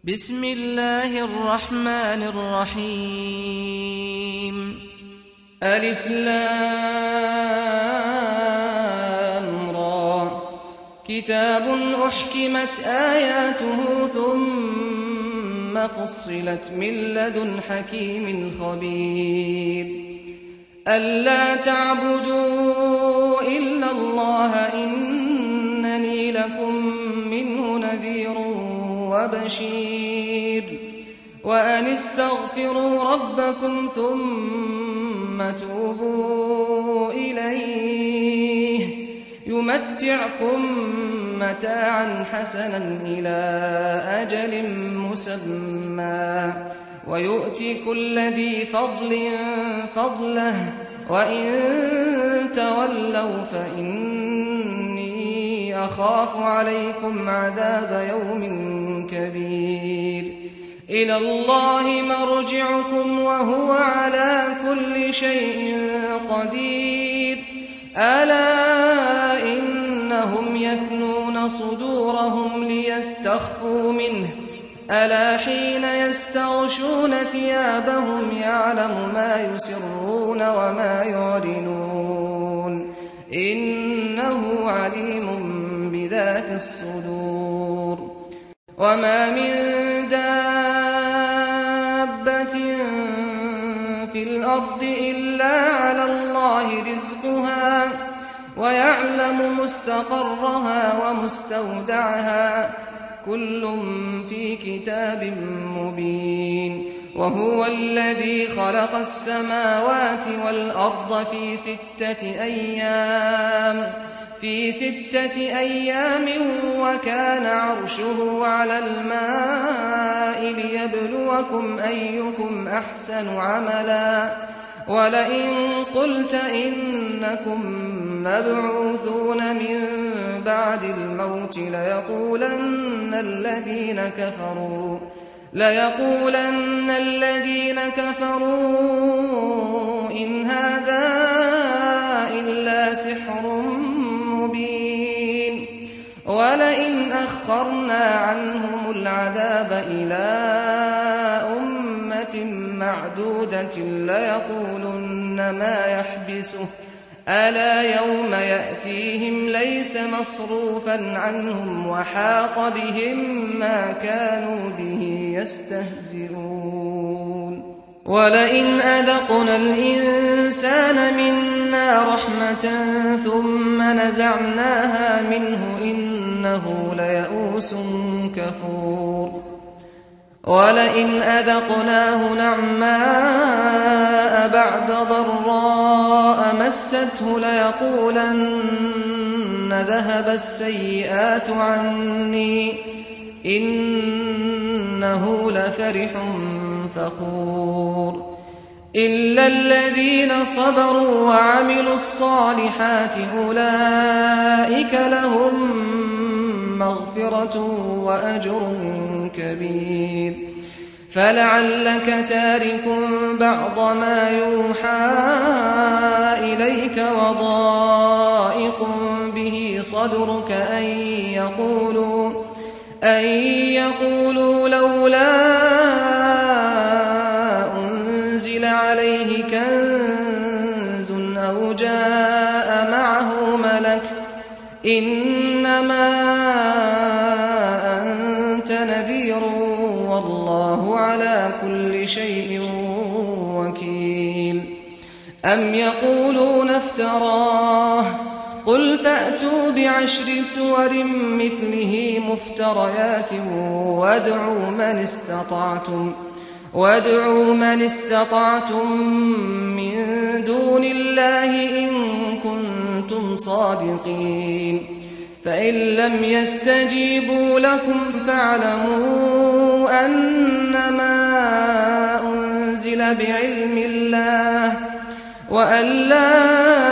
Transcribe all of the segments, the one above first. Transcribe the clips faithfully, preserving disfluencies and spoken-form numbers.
بسم الله الرحمن الرحيم ألف لام را كتاب أحكمت آياته ثم فصلت من لدن حكيم خبير ألا تعبدوا إلا الله إنني لكم منه نذير وبشير وأن استغفروا ربكم ثم توبوا إليه يمتعكم متاعا حسنا إلى أجل مسمى ويؤتي كل ذي فضل فضله وإن تولوا فإني أخاف عليكم عذاب يوم كبير إلى الله مرجعكم وهو على كل شيء قدير ألا إنهم يثنون صدورهم ليستخفوا منه ألا حين يستغشون ثيابهم يعلم ما يسرون وما يعلنون إنه عليم بذات الصدور وما من دابة في الأرض إلا على الله رزقها ويعلم مستقرها ومستودعها كل في كتاب مبين وهو الذي خلق السماوات والأرض في ستة أيام في ستة أيام وكان عرشه على الماء ليبلوكم أيكم أحسن عملا ولئن قلت إنكم مبعوثون من بعد الموت ليقولن الذين كفروا ليقولن الذين كفروا إن هذا إلا سحر مبين ولئن أخرنا عنهم العذاب إلى أمة معدودة ليقولن ما يحبسه ألا يوم يأتيهم ليس مصروفا عنهم وحاق بهم ما كانوا به يستهزئون ولئن أذقنا الإنسان منا رحمة ثم نزعناها منه إنه ليئوس كفور ولئن أذقناه نعماء بعد ضراء مسته ليقولن ذهب السيئات عني إنه لفرح فخور إلا الذين صبروا وعملوا الصالحات أولئك لهم مغفرة وأجر كبير فلعلك تارك بعض ما يوحى إليك وضائق به صدرك أن يقولوا أن يقولوا لولا أنزل عليه كنز أو جاء معه ملك إنما أنت نذير والله على كل شيء وكيل أم يقولون افتراه قل فأتوا بعشر سور مثله مفتريات وادعوا من استطعتم وادعوا من استطعتم من دون الله إن كنتم صادقين فإن لم يستجيبوا لكم فاعلموا أنما أنزل بعلم الله وأن لا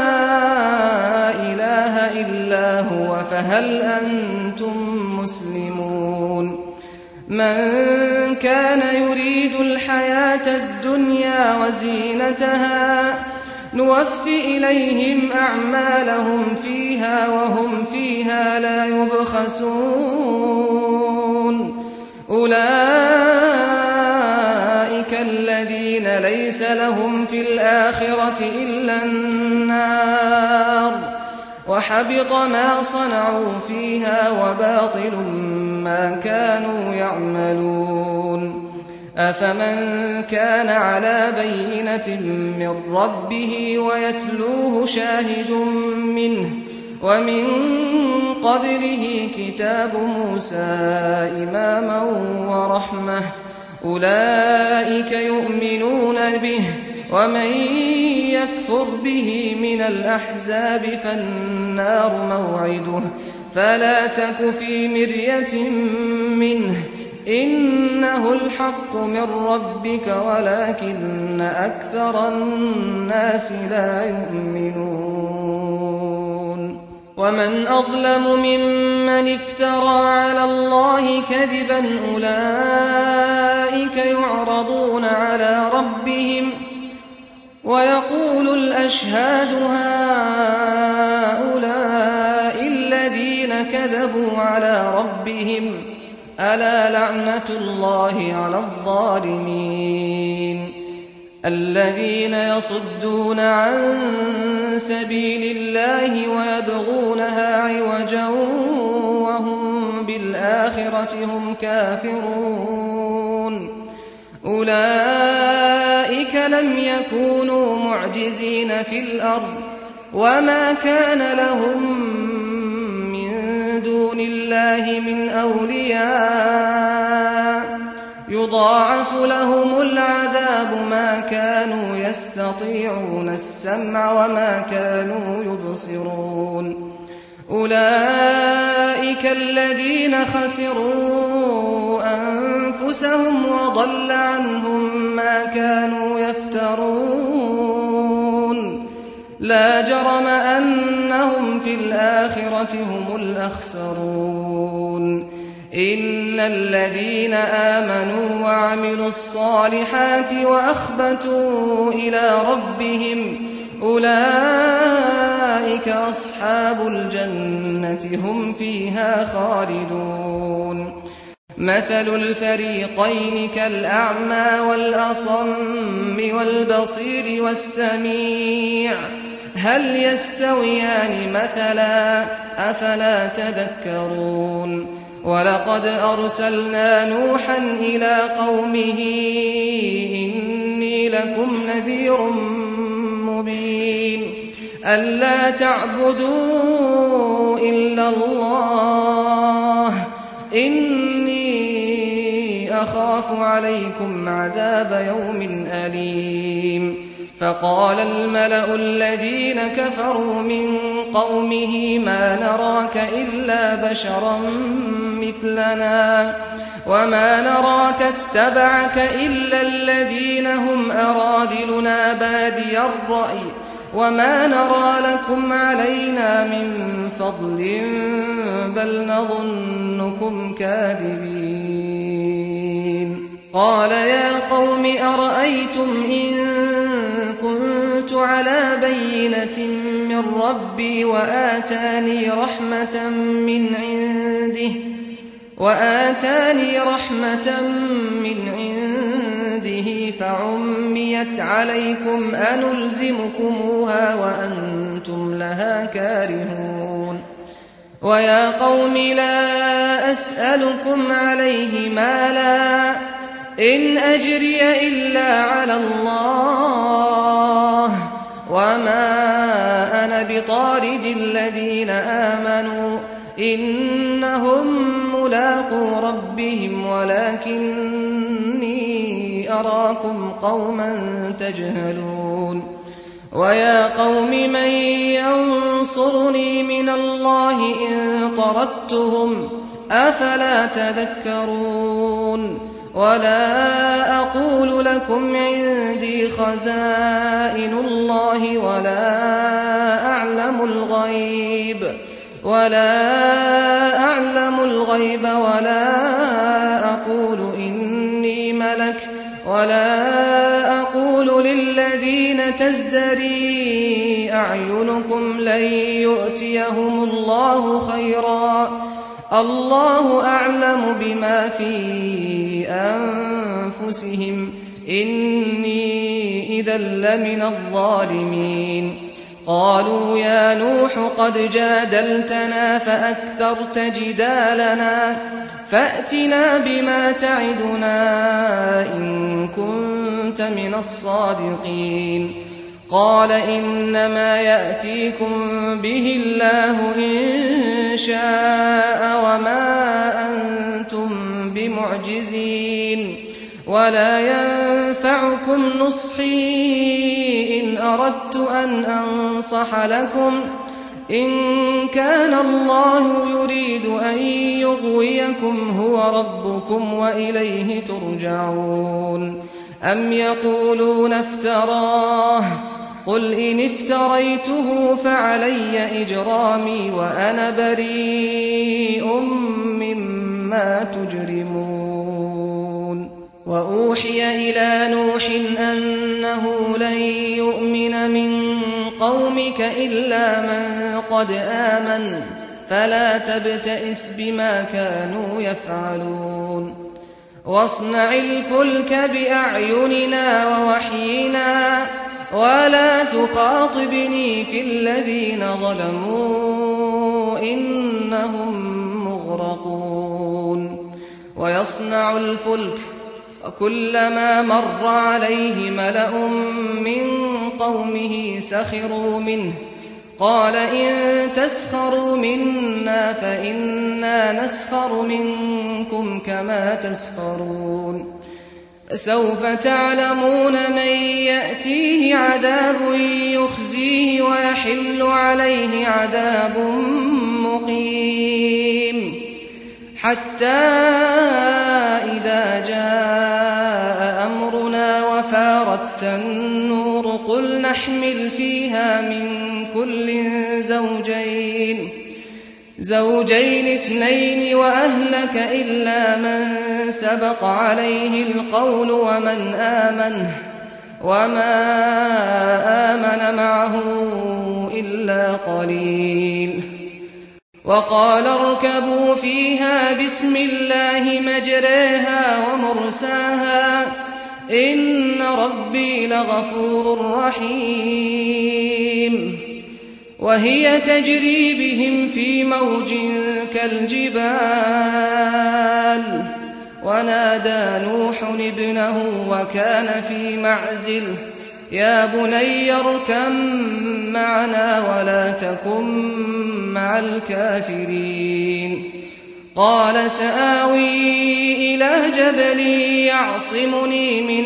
إله إلا هو فهل أنتم مسلمون من كان يريد الحياة الدنيا وزينتها نوف إليهم أعمالهم فيها وهم فيها لا يبخسون أولئك الذين ليس لهم في الآخرة إلا النار وحبط ما صنعوا فيها وباطل ما كانوا يعملون أفمن كان على بينة من ربه ويتلوه شاهد منه ومن قبله كتاب موسى إماما ورحمة أولئك يؤمنون به ومن يكفر به من الأحزاب فالنار موعده فلا تك في مرية منه إنه الحق من ربك ولكن أكثر الناس لا يؤمنون ومن أظلم ممن افترى على الله كذبا أولئك يعرضون على ربهم ويقول الأشهاد هؤلاء الذين كذبوا على ربهم ألا لعنة الله على الظالمين الذين يصدون عن سبيل الله ويبغونها عوجا وهم بالآخرة هم كافرون أولئك لم يكونوا معجزين في الأرض وما كان لهم من دون الله من أولياء يضاعف لهم العذاب ما كانوا يستطيعون السمع وما كانوا يبصرون أولئك الذين خسروا أنفسهم وضل عنهم ما كانوا يفترون لا جرم أنهم في الآخرة هم الأخسرون إن الذين آمنوا وعملوا الصالحات وأخبتوا إلى ربهم أولئك أصحاب الجنة هم فيها خالدون مثل الفريقين كالأعمى والأصم والبصير والسميع هل يستويان مثلا أفلا تذكرون ولقد أرسلنا نوحا إلى قومه إني لكم نذير مبين ألا تعبدوا إلا الله إني أخاف عليكم عذاب يوم أليم فقال الملأ الذين كفروا من قومه ما نراك إلا بشرا مثلنا وما نراك اتبعك إلا الذين هم أراذلنا بادي الرأي وما نرى لكم علينا من فضل بل نظنكم كاذبين قال يا قوم أرأيتم إن كنت على بينة من ربي وآتاني رحمة من عنده وآتاني رحمة من عنده فعميت عليكم أنلزمكموها وأنتم لها كارهون ويا قوم لا أسألكم عليه مالا إن أجري إلا على الله وما أنا بطارد الذين آمنوا إنهم ملاقو ربهم ولكني أراكم قوما تجهلون ويا قوم من ينصرني من الله إن طردتهم أفلا تذكرون ولا أقول لكم عندي خزائن الله ولا أعلم الغيب ولا أعلم الغيب ولا أقول إني ملك ولا أقول للذين تزدري أعينكم لن يؤتيهم الله خيرا الله أعلم بما في أنفسهم إني إذا لمن الظالمين قالوا يا نوح قد جادلتنا فأكثرت جدالنا فأتنا بما تعدنا إن كنت من الصادقين قال إنما يأتيكم به الله إن شاء وما أنتم بمعجزين ولا ينفعكم نصحي إن أردت أن أنصح لكم إن كان الله يريد أن يغويكم هو ربكم وإليه ترجعون أم يقولون افتراه قل إن افتريته فعلي إجرامي وأنا بريء مما تجرمون وأوحي إلى نوح أنه لن يؤمن من قومك إلا من قد آمن فلا تبتئس بما كانوا يفعلون واصنع الفلك بأعيننا ووحينا ولا تخاطبني في الذين ظلموا إنهم مغرقون ويصنع الفلك وكلما مر عليه ملأ من قومه سخروا منه قال إن تسخروا منا فإنا نسخر منكم كما تسخرون فسوف تعلمون من يأتيه عذاب يخزيه ويحل عليه عذاب مقيم حتى إذا جاء أمرنا وفارت النور قل نحمل فيها من كل زوجين زوجين اثنين وأهلك إلا من سبق عليه القول ومن آمن وما آمن معه إلا قليل وقال اركبوا فيها بسم الله مجريها ومرساها إن ربي لغفور رحيم وهي تجري بهم في موج كالجبال ونادى نوح ابنه وكان في معزل يا بني اركب معنا ولا تكن مع الكافرين قال سآوي إلى جبل يعصمني من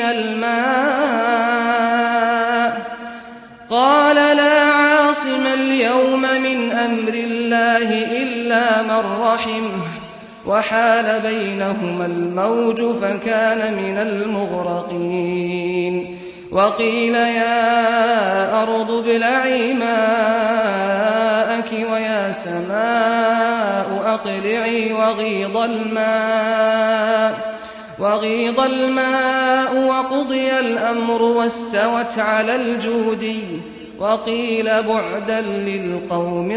الماء قال لا عاصم اليوم من أمر الله إلا من رحمه وحال بينهما الموج فكان من المغرقين وقيل يا أرض ابلعي ماءك ويا سماء أقلعي وغيض الماء وغيض الماء وقضي الأمر واستوت على الجودي وقيل بعدا للقوم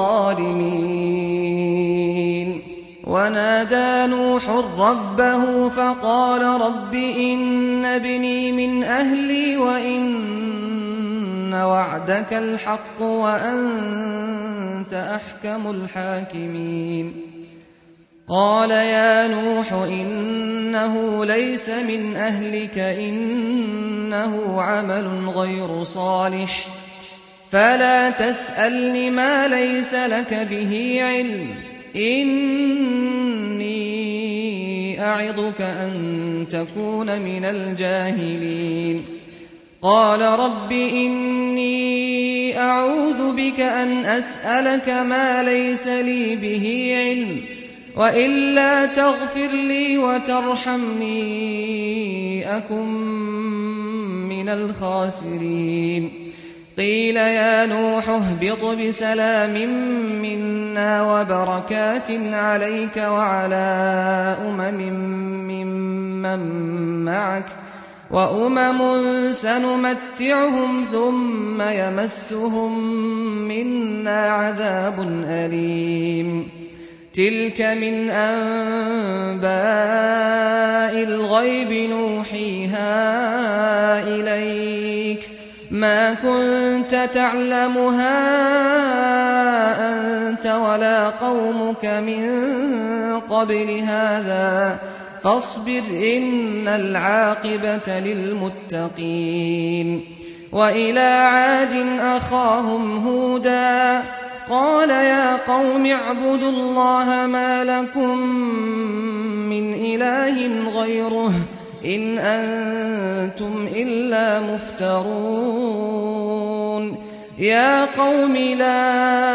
الظالمين ونادى نوح ربه فقال رب إن ابني من أهلي وإن وعدك الحق وأنت أحكم الحاكمين قال يا نوح إنه ليس من أهلك إنه عمل غير صالح فلا تسألني ما ليس لك به علم إني أعظك أن تكون من الجاهلين قال رب إني أعوذ بك أن أسألك ما ليس لي به علم وإلا تغفر لي وترحمني أكن من الخاسرين قيل يا نوح اهبط بسلام منا وبركات عليك وعلى أمم ممن معك وأمم سنمتعهم ثم يمسهم منا عذاب أليم تلك من أنباء الغيب نوحيها إليك ما كنت تعلمها أنت ولا قومك من قبل هذا فاصبر إن العاقبة للمتقين. وإلى عاد أخاهم هودا قال يا قوم اعبدوا الله ما لكم من إله غيره إن أنتم إلا مفترون. يا قوم لا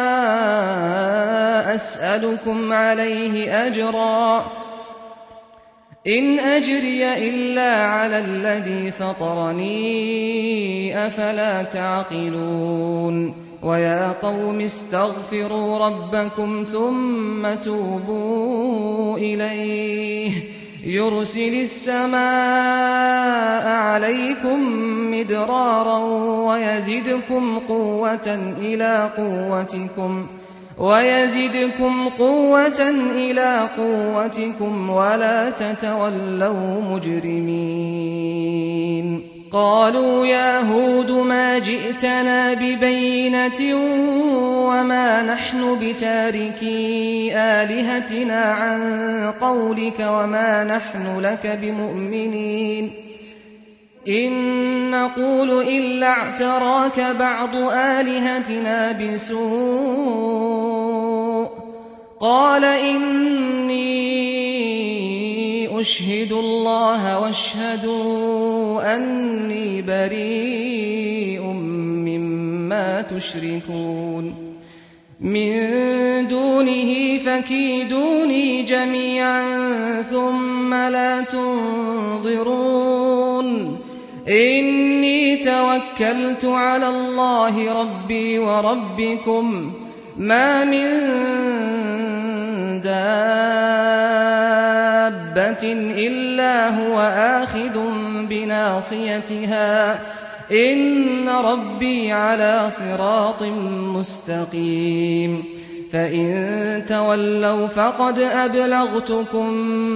أسألكم عليه أجرا إن أجري إلا على الذي فطرني أفلا تعقلون. ويا قوم استغفروا ربكم ثم توبوا إليه يرسل السماء عليكم مدرارا ويزدكم قوة إلى قوتكم ويزدكم قوة إلى قوتكم ولا تتولوا مجرمين. قالوا يا هود ما جئتنا ببينة وما نحن بتاركي آلهتنا عن قولك وما نحن لك بمؤمنين إن نقول إلا اعتراك بعض آلهتنا بسوء. قال إني أشهد الله واشهدوا أني بريء مما تشركون من دونه فكيدوني جميعا ثم لا تنظرون. إني توكلت على الله ربي وربكم ما من دابة إلا هو آخذ بناصيتها إن ربي على صراط مستقيم. فإن تولوا فقد أبلغتكم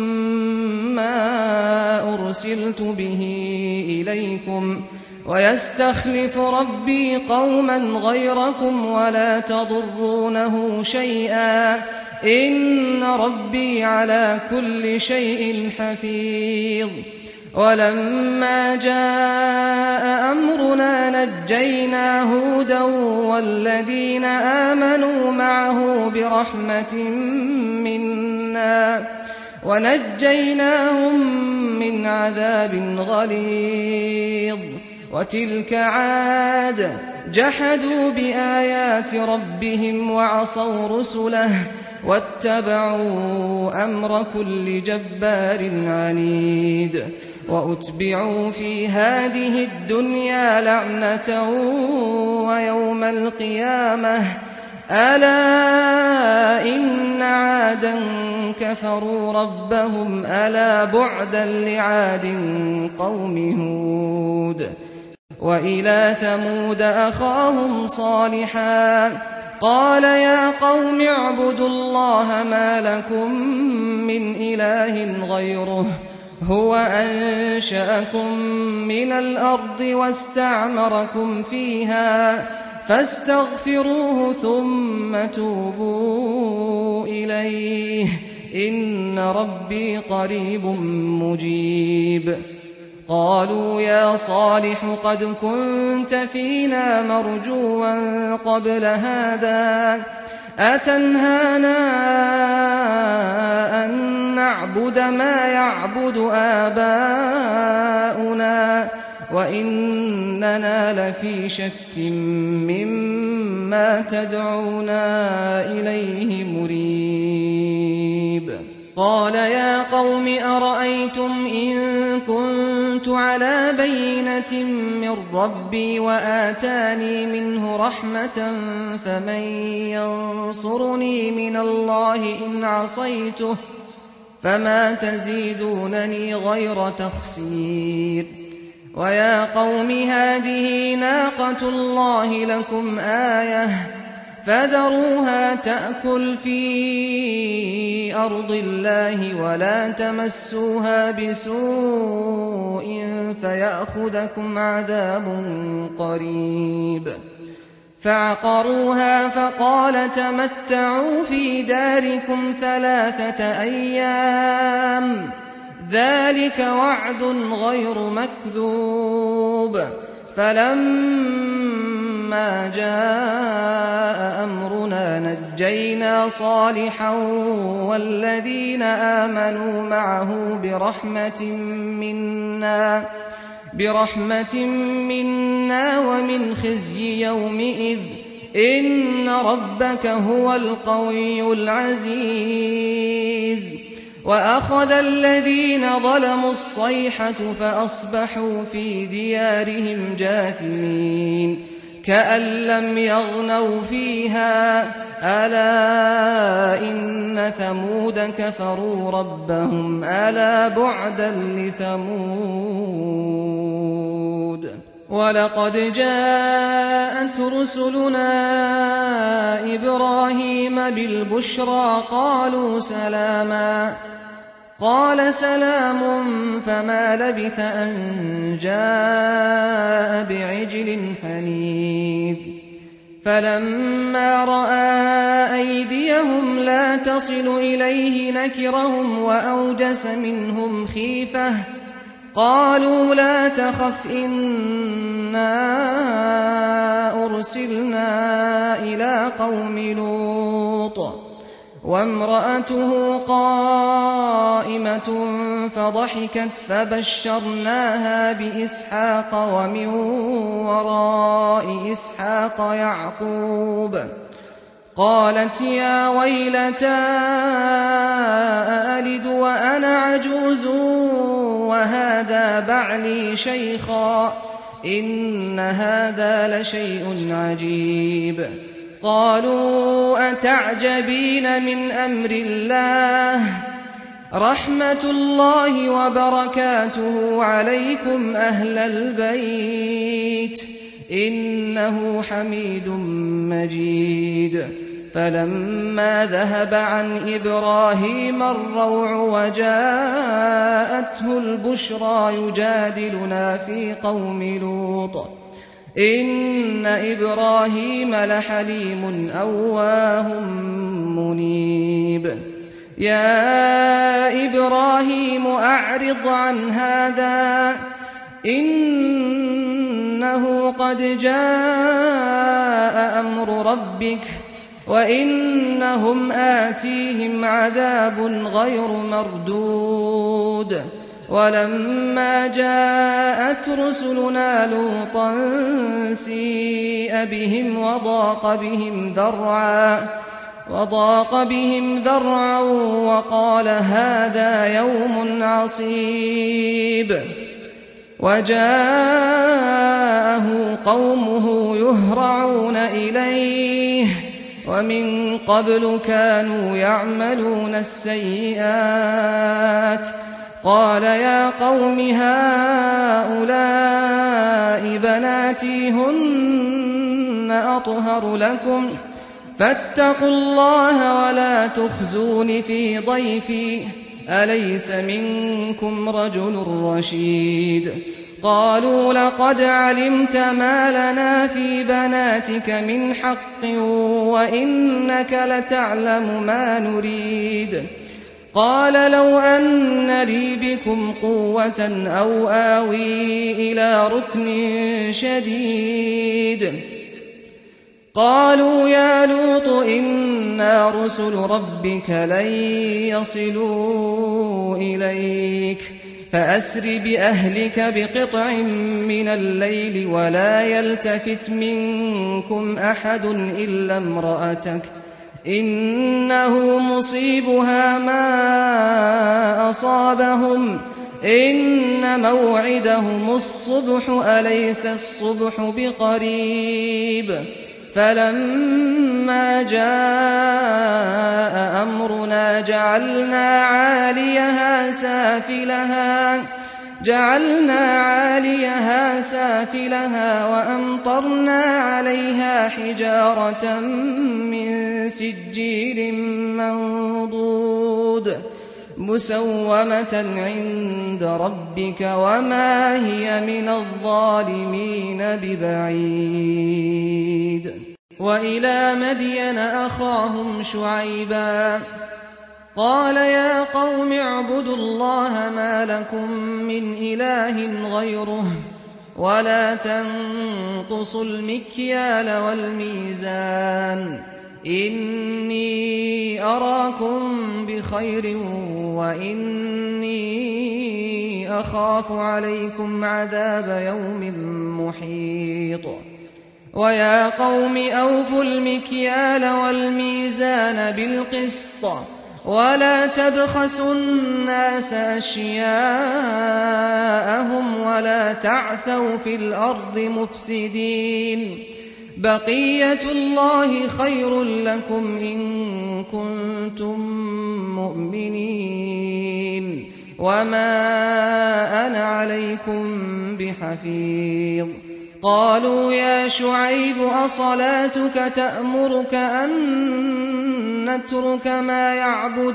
ما أرسلت به إليكم ويستخلف ربي قوما غيركم ولا تضرونه شيئا إن ربي على كل شيء حفيظ. ولما جاء أمرنا نجينا هودا والذين آمنوا معه برحمة منا ونجيناهم من عذاب غليظ. وتلك عاد جحدوا بآيات ربهم وعصوا رسله واتبعوا أمر كل جبار عنيد. وأتبعوا في هذه الدنيا لعنة ويوم القيامة ألا إن عادا كفروا ربهم ألا بعدا لعاد قوم هود. وإلى ثمود أخاهم صالحا قال يا قوم اعبدوا الله ما لكم من إله غيره هو أنشأكم من الأرض واستعمركم فيها فاستغفروه ثم توبوا إليه إن ربي قريب مجيب. قالوا يا صالح قد كنت فينا مرجوا قبل هذا أتنهانا أن نعبد ما يعبد آباؤنا وإننا لفي شك مما تدعونا إليه مريب. قال يا قوم أرأيتم إن كنت على بينة من ربي وآتاني منه رحمة فمن ينصرني من الله إن عصيته فما تزيدونني غير تخسير. ويا قوم هذه ناقة الله لكم آية فذروها تأكل في أرض الله ولا تمسوها بسوء فيأخذكم عذاب قريب. فعقروها فقال تمتعوا في داركم ثلاثة أيام ذلك وعد غير مكذوب. فلما جاء أمرنا نجينا صالحا والذين آمنوا معه برحمة منا برحمة منا ومن خزي يومئذ إن ربك هو القوي العزيز. وأخذ الذين ظلموا الصيحة فأصبحوا في ديارهم جاثمين كأن لم يغنوا فيها ألا إن ثمود كفروا ربهم ألا بعدا لثمود. ولقد جاءت رسلنا إبراهيم بالبشرى قالوا سلاما قال سلام فما لبث أن جاء بعجل حنيذ. فلما رأى أيديهم لا تصل إليه نكرهم وأوجس منهم خيفة قالوا لا تخف إنا أرسلنا إلى قوم لوط وامرأته قائمة فضحكت فبشرناها بإسحاق ومن وراء إسحاق يعقوب. قالت يا ويلتى أألد وأنا عجوز وهذا بعلي شيخا إن هذا لشيء عجيب. قالوا أتعجبين من أمر الله رحمة الله وبركاته عليكم أهل البيت إنه حميد مجيد. فلما ذهب عن إبراهيم الروع وجاءته البشرى يجادلنا في قوم لوط إن إبراهيم لحليم أواه منيب. يا إبراهيم أعرض عن هذا إنه قد جاء أمر ربك وإنهم آتيهم عذاب غير مردود. ولما جاءت رسلنا لوطا سيء بهم وضاق بهم ذرعا وضاق بهم ذرعا وقال هذا يوم عصيب. وجاءه قومه يهرعون إليه ومن قبل كانوا يعملون السيئات قال يا قوم هؤلاء بناتي هن أطهر لكم فاتقوا الله ولا تخزون في ضيفي أليس منكم رجل رشيد. قالوا لقد علمت ما لنا في بناتك من حق وإنك لتعلم ما نريد. قال لو أن لي بكم قوة أو آوي إلى ركن شديد. قالوا يا لوط إنا رسل ربك لن يصلوا إليك فأسر بأهلك بقطع من الليل ولا يلتفت منكم أحد إلا امرأتك إنه مصيبها ما أصابهم إن موعدهم الصبح أليس الصبح بقريب. فلما جاء أمرنا جعلنا عاليها سافلها جعلنا عاليها سافلها وأمطرنا عليها حجارة من سجيل منضود مسومة عند ربك وما هي من الظالمين ببعيد. وإلى مدين أخاهم شعيبا قال يا قوم اعبدوا الله ما لكم من إله غيره ولا تنقصوا المكيال والميزان إني أراكم بخير وإني أخاف عليكم عذاب يوم محيط. ويا قوم أوفوا المكيال والميزان بالقسط ولا تبخسوا الناس أشياءهم ولا تعثوا في الأرض مفسدين بقية الله خير لكم إن كنتم مؤمنين وما أنا عليكم بحفيظ. قالوا يا شعيب أصلاتك تأمرك أن نترك ما يعبد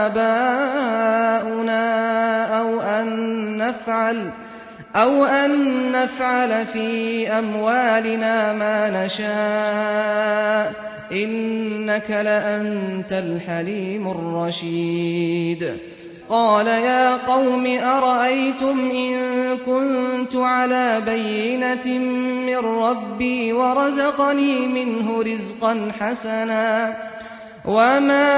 آباؤنا أو أن نفعل أو أن نفعل في أموالنا ما نشاء إنك لأنت الحليم الرشيد. قال يا قوم أرأيتم إن كنت على بينة من ربي ورزقني منه رزقا حسنا وما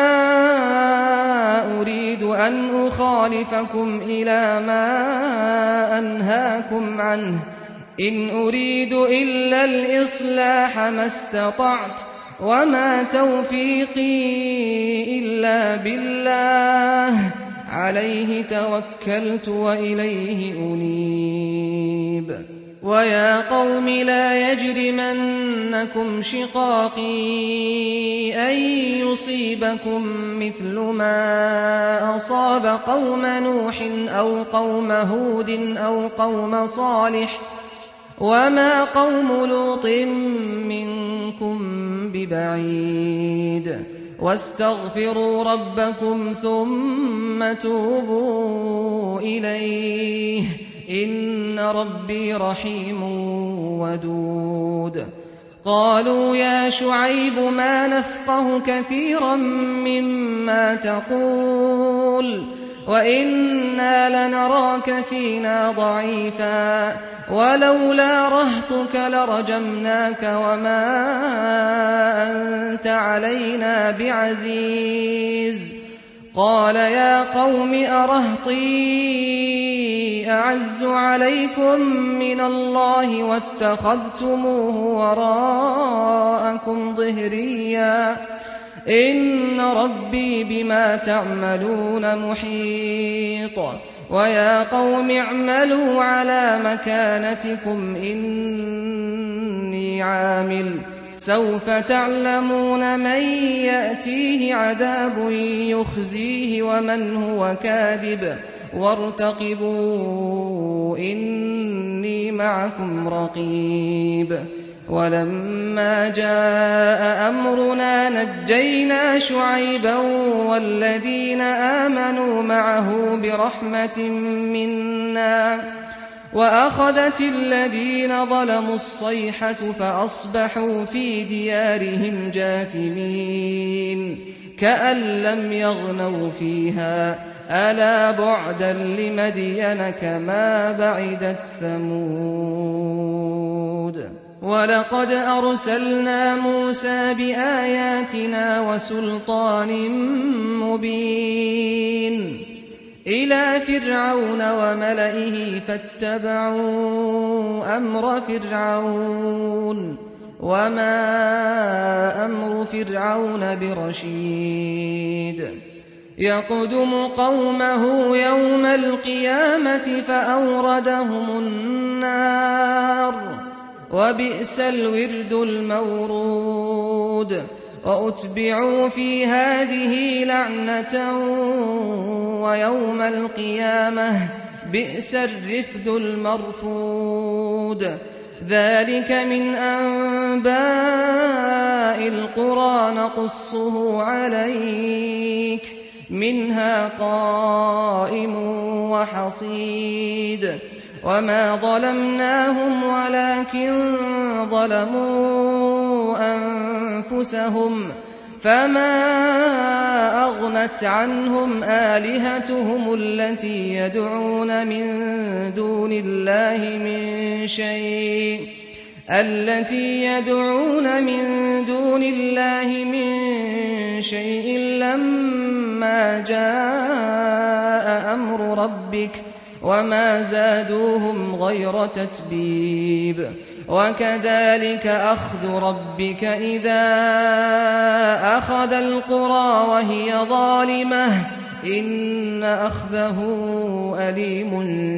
أريد أن أخالفكم إلى ما أنهاكم عنه إن أريد إلا الإصلاح ما استطعت وما توفيقي إلا بالله عليه توكلت وإليه أنيب. ويا قوم لا يجرمنكم شقاقي أن يصيبكم مثل ما أصاب قوم نوح أو قوم هود أو قوم صالح وما قوم لوط منكم ببعيد. واستغفروا ربكم ثم توبوا إليه إن ربي رحيم ودود. قالوا يا شعيب ما نفقه كثيرا مما تقول وإنا لنراك فينا ضعيفا ولولا رهطك لرجمناك وما أنت علينا بعزيز. قال يا قوم أرهطي أعز عليكم من الله واتخذتموه وراءكم ظهريا إن ربي بما تعملون محيط. ويا قوم اعملوا على مكانتكم إني عامل سوف تعلمون من يأتيه عذاب يخزيه ومن هو كاذب وارتقبوا إني معكم رقيب. ولما جاء أمرنا نجينا شعيبا والذين آمنوا معه برحمة منا وأخذت الذين ظلموا الصيحة فأصبحوا في ديارهم جاثمين كأن لم يغنوا فيها ألا بعدا لمدين كما بعدت ثمود. ولقد أرسلنا موسى بآياتنا وسلطان مبين إلى فرعون وملئه فاتبعوا أمر فرعون وما أمر فرعون برشيد. يقدم قومه يوم القيامة فأوردهم النار وبئس الورد المورود. وأتبعوا في هذه لعنة ويوم القيامة بئس الرفد المرفود ذلك من أنباء القرى نقصه عليك منها قائم وحصيد وما ظلمناهم ولكن ظلموا أنفسهم فما أغنت عنهم آلهتهم التي يدعون من دون الله من شيء التي يدعون من دون الله من شيء لما جاء أمر ربك وما زادوهم غير تتبيب وكذلك أخذ ربك إذا أخذ القرى وهي ظالمة إن أخذه أليم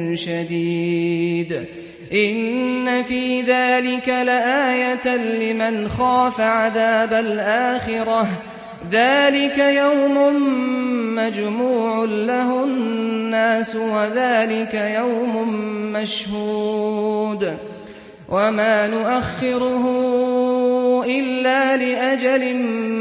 شديد إن في ذلك لآية لمن خاف عذاب الآخرة ذلك يوم مجموع له الناس وذلك يوم مشهود وما نؤخره إلا لأجل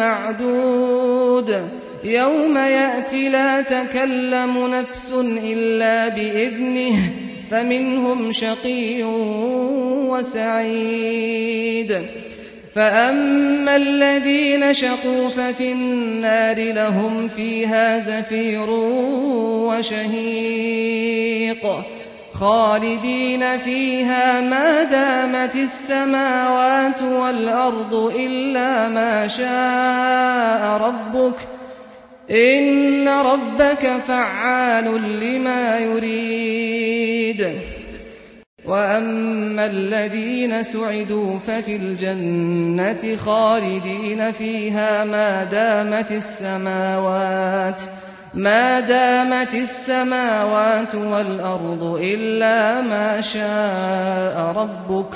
معدود يوم يأتي لا تكلم نفس إلا بإذنه فمنهم شقي وسعيد فأما الذين شقوا ففي النار لهم فيها زفير وشهيق خالدين فيها ما دامت السماوات والأرض إلا ما شاء ربك إن ربك فعال لما يريد وأما الذين سعدوا ففي الجنة خالدين فيها ما دامت السماوات ما دامت السماوات والأرض إلا ما شاء ربك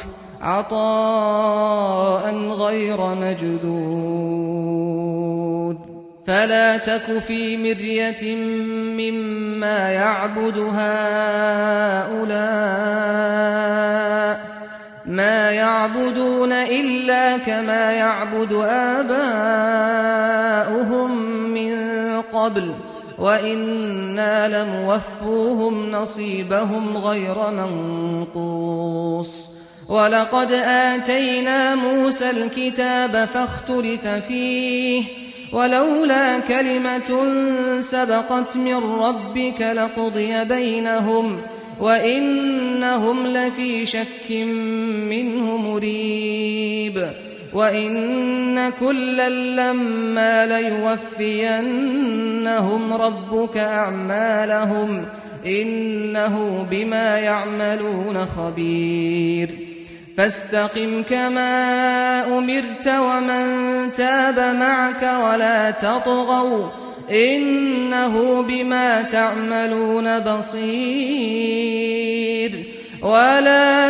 عطاء غير مجدود فلا تك في مرية مما يعبد هؤلاء ما يعبدون إلا كما يعبد آباؤهم من قبل وإنا لموفوهم نصيبهم غير منقوص ولقد آتينا موسى الكتاب فاختلف فيه ولولا كلمة سبقت من ربك لقضي بينهم وإنهم لفي شك منه مريب وإن كلا لما ليوفينهم ربك أعمالهم إنه بما يعملون خبير فاستقم كما أمرت ومن تاب معك ولا تطغوا إنه بما تعملون بصير ولا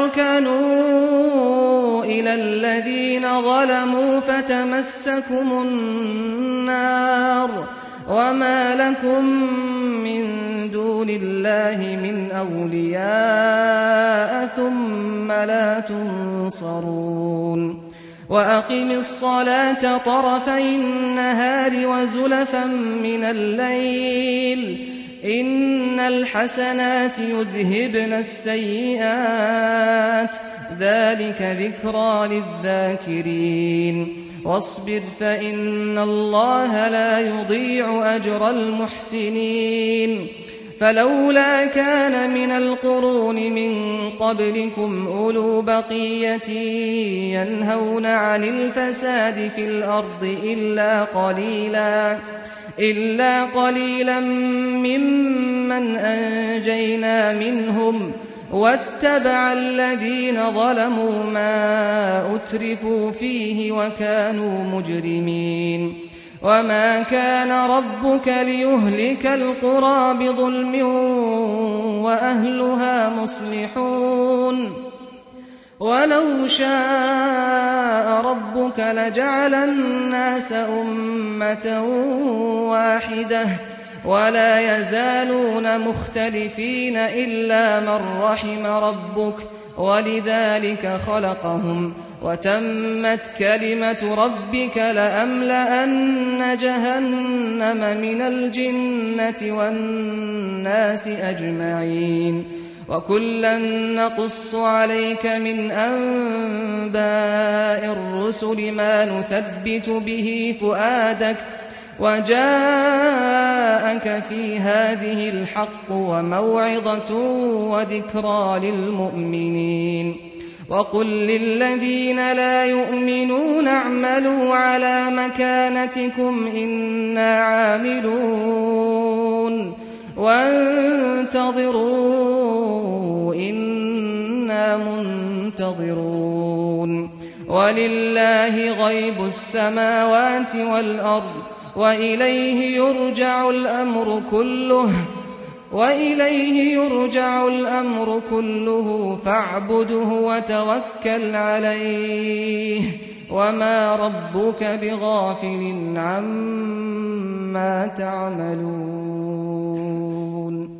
تركنوا إلى الذين ظلموا فتمسكم النار وما لكم من دون الله من أولياء ثم لا تنصرون وأقم الصلاة طرفي النهار وزلفا من الليل إن الحسنات يذهبن السيئات ذلك ذكرى للذاكرين واصبر فإن الله لا يضيع أجر المحسنين فلولا كان من القرون من قبلكم أولو بقية ينهون عن الفساد في الأرض إلا قليلا إلا قليلا ممن أنجينا منهم واتبع الذين ظلموا ما أترفوا فيه وكانوا مجرمين وما كان ربك ليهلك القرى بظلم وأهلها مصلحون ولو شاء ربك لجعل الناس أمة واحدة ولا يزالون مختلفين إلا من رحم ربك ولذلك خلقهم وتمت كلمة ربك لأملأن جهنم من الجنة والناس أجمعين وكلا نقص عليك من أنباء الرسل ما نثبت به فؤادك وجاءك في هذه الحق وموعظة وذكرى للمؤمنين وقل للذين لا يؤمنون اعملوا على مكانتكم إنا عاملون وانتظروا إنا منتظرون ولله غيب السماوات والأرض وإليه يرجع الأمر كله وإليه يرجع الأمر كله فاعبده وتوكل عليه وما ربك بغافل عما تعملون.